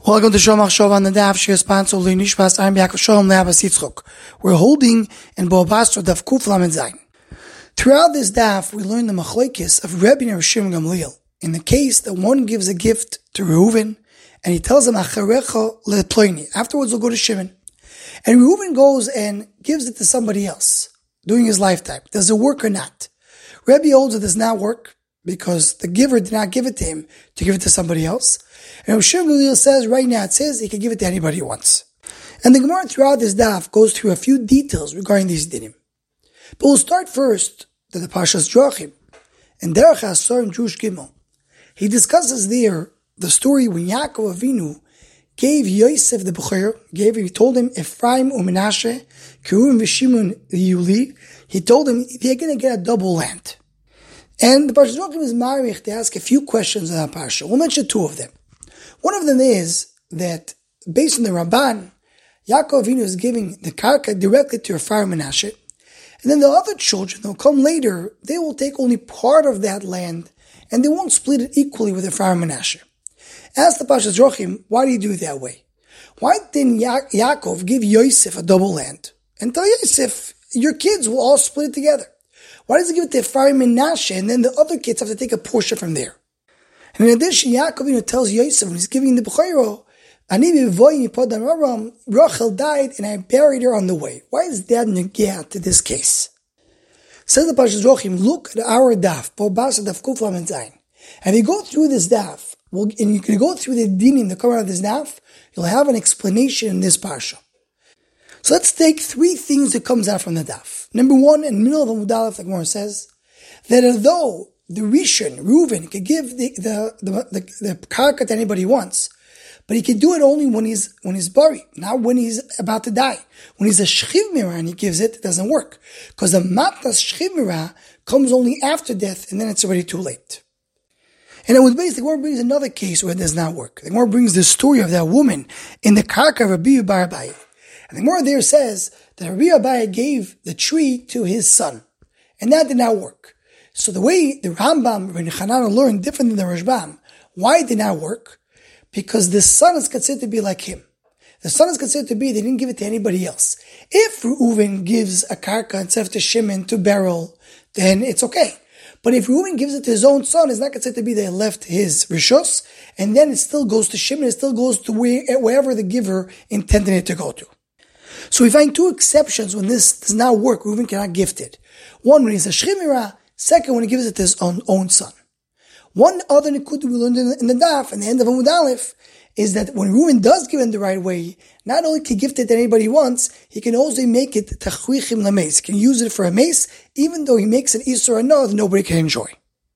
Welcome to Shalom Achshov on the Daf Shir Spanso Nishmas Aram Yaakov Shalom Le'Abbas Yitzchok. We're holding in Bo Basra Daf Kuf Lamed Zayin. Throughout this Daf, we learn the Machlokes of Rebbe and Rav Shimon Gamliel. In the case that one gives a gift to Reuven, and he tells him Acharecha lePloini. Afterwards, we'll go to Shimon, and Reuven goes and gives it to somebody else during his lifetime. Does it work or not? Rebbe holds it does not work because the giver did not give it to him to give it to somebody else. And Rav Shimon Gamliel says, right now it says he can give it to anybody he wants. And the Gemara throughout this daf goes through a few details regarding these dinim. But we'll start first to the Parshas Drachim. And Derech HaSar in Jewish Gimel, he discusses there the story when Yaakov Avinu gave Yosef the Bechor, he told him, Ephraim u'Menashe, Reuven v'Shimon Yuli, he told him they're going to get a double land. And the Parshas Drachim is marich to ask a few questions on that Parsha. We'll mention two of them. One of them is that, based on the Ramban, Yaakov Avinu is giving the karka directly to Ephraim and Menashe, and then the other children, they'll come later, they will take only part of that land, and they won't split it equally with Ephraim and Menashe. Ask the Parshas Drachim, why do you do it that way? Why didn't Yaakov give Yosef a double land, and tell Yosef, your kids will all split it together? Why does he give it to Ephraim and Menashe, and then the other kids have to take a portion from there? And in addition, Yaakov tells Yosef when he's giving the Bechorah, Rachel died and I buried her on the way. Why is that negea to this case? Says the Parshas Drachim, look at our daf, Daf Kuf Lamed Zayin. And if you go through this daf, and you can go through the dinim that come out of this daf, you'll have an explanation in this parsha. So let's take three things that comes out from the daf. Number one, in the middle of Amud Aleph, like Gemara says, that although the Rishon, Reuven, could give the karka to anybody he wants, but he can do it only when he's buried, not when he's about to die. When he's a shchiv mirah and he gives it, it doesn't work. Because the matas shchiv mirah comes only after death, and then it's already too late. And it was basically, the Gemara brings another case where it does not work. The Gemara brings the story of that woman in the karka of Rabbi Bar Abaye. And the Gemara there says that Rabbi Abaye gave the tree to his son, and that did not work. So the way the Rambam, Rabbi Hanan learned different than the Rashbam, why it did not work? Because the son is considered to be like him. The son is considered to be, they didn't give it to anybody else. If Reuven gives a karka instead of to Shimon, to Beryl, then it's okay. But if Reuven gives it to his own son, it's not considered to be they left his rishos, and then it still goes to Shimon, it still goes to wherever the giver intended it to go to. So we find two exceptions when this does not work. Reuven cannot gift it. One, when he's a shchimira. Second, when he gives it to his own son. One other nikud we learned in the daf, and the end of Amud Aleph, is that when Reuven does give it the right way, not only can he gift it to anybody he wants, he can also make it tachwichim lameis. He can use it for a mace, even though he makes it isur anah that nobody can enjoy.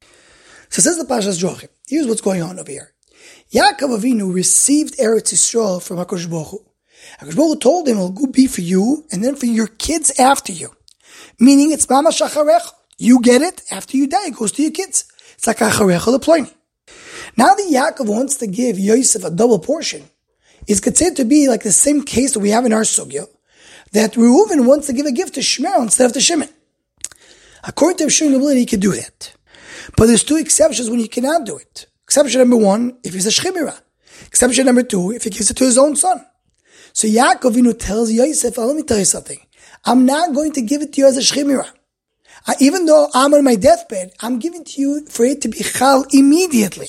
So says the Parshas Drachim. Here's what's going on over here. Yaakov Avinu received Eretz Yisrael from HaKadosh Baruch Hu. HaKadosh Baruch Hu told him, it'll be for you, and then for your kids after you. Meaning, it's mamash acharecha. You get it, after you die, it goes to your kids. It's like Acharecha lePloini. Now that Yaakov wants to give Yosef a double portion, it's considered to be like the same case that we have in our sugya, that Reuven wants to give a gift to Shmuel instead of to Shimon. According to Shimon Gamliel, he can do that. But there's two exceptions when you cannot do it. Exception number one, if he's a shchimira. Exception number two, if he gives it to his own son. So Yaakov tells Yosef, let me tell you something. I'm not going to give it to you as a shchimira. Even though I'm on my deathbed, I'm giving to you for it to be chal immediately.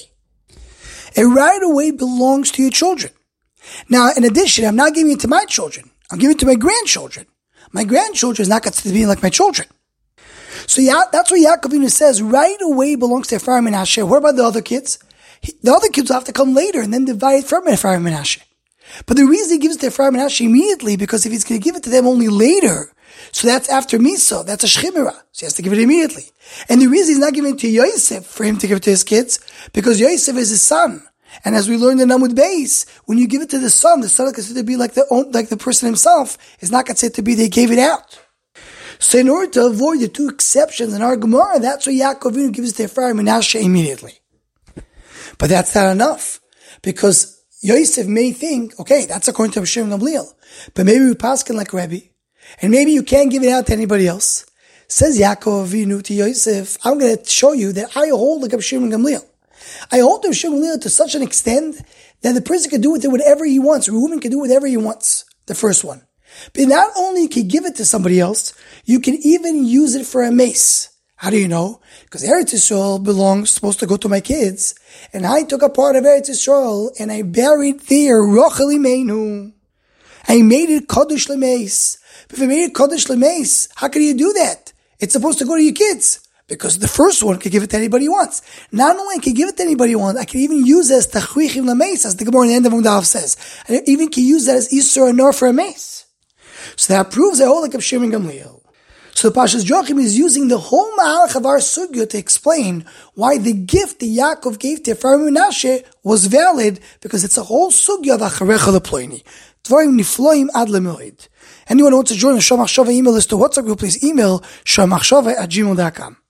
It right away belongs to your children. Now, in addition, I'm not giving it to my children. I'm giving it to my grandchildren. My grandchildren is not considered to be like my children. So that's what Yaakov says right away belongs to Ephraim and Menashe. What about the other kids? The other kids will have to come later and then divide from Ephraim and Menashe. But the reason he gives it to Ephraim and Menashe immediately, because if he's going to give it to them only later, so that's after Miso, that's a shchimira. So he has to give it immediately. And the reason he's not giving it to Yosef for him to give it to his kids, because Yosef is his son. And as we learned in Amud Beis, when you give it to the son is considered to be like the person himself, is not considered to be they gave it out. So in order to avoid the two exceptions in our Gemara, that's why Yaakov gives it to Ephraim and Menashe immediately. But that's not enough. Because Yosef may think, okay, that's according to Rav Shimon Gamliel, but maybe we paskin like Rebbe, and maybe you can't give it out to anybody else. Says Yaakov Avinu to Yosef, I'm going to show you that I hold like Rav Shimon Gamliel. I hold Rav Shimon Gamliel to such an extent that the person can do with it whatever he wants, or a woman can do whatever he wants. The first one. But not only can you give it to somebody else, you can even use it for a mace. How do you know? Because Eretz Yisrael supposed to go to my kids, and I took a part of Eretz Yisrael and I buried there Rochel Imeinu. I made it Kodesh L'meis. If I made it Kodesh L'meis, how can you do that? It's supposed to go to your kids. Because the first one can give it to anybody he wants. Not only can give it to anybody he wants, I can even use it as Tachwichim L'meis, as the Gemara in the end of Mudaf says. I even can use that as Isur and Nor for a mace. So that proves I hold like of Shimon Gamliel. So the Pashas Joachim is using the whole Ma'alach of our Sugya to explain why the gift that Yaakov gave to Ephraim and Menashe was valid, because it's a whole Sugya of Acharecha Leploini. Dvarim Nifloim Ad Lemoed. Anyone who wants to join the Shomachshava email list to WhatsApp group, please email shomachshava@gmail.com.